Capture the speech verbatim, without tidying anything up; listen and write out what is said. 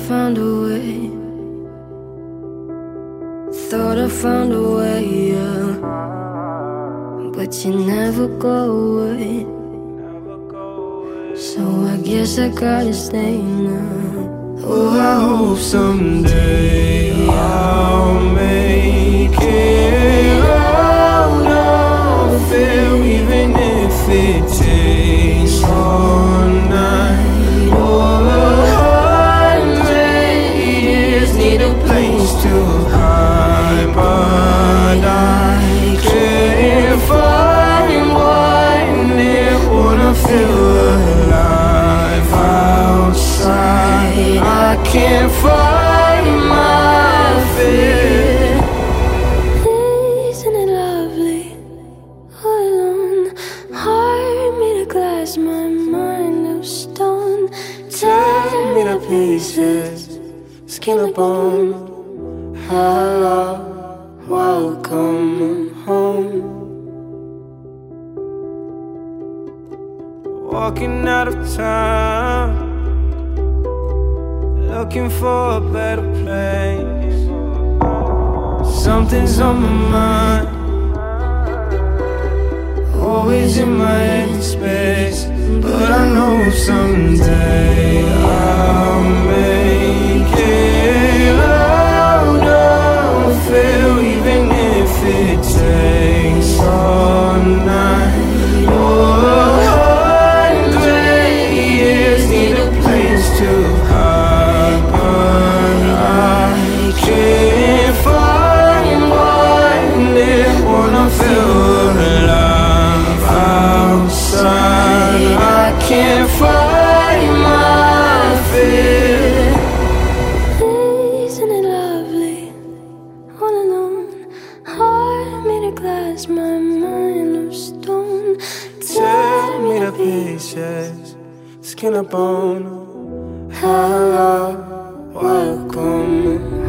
found a way. Thought I found a way, yeah. But you never go away. So I guess I gotta stay now. Oh, I hope someday I'll make it out of here, even if it takes all night or a hundred years. Need a place to hide, but I can't find one there. Wanna feel alive outside. I can't find my fear. Isn't it lovely? All alone, heart made of glass, my mind of stone. Tear me to pieces, skin and bone. Hello, welcome home. Walking out of town, looking for a better place. Something's on my mind, always in my head space. But I know someday I'll make it out of here, even if it takes all night or a hundred years. Need a place to hide, but I can't find one there. Wanna feel alive outside. I can't find my fear. Isn't it lovely? All alone, heart made of glass, my mind of stone. Tear me to pieces, skin and bone. Hello, welcome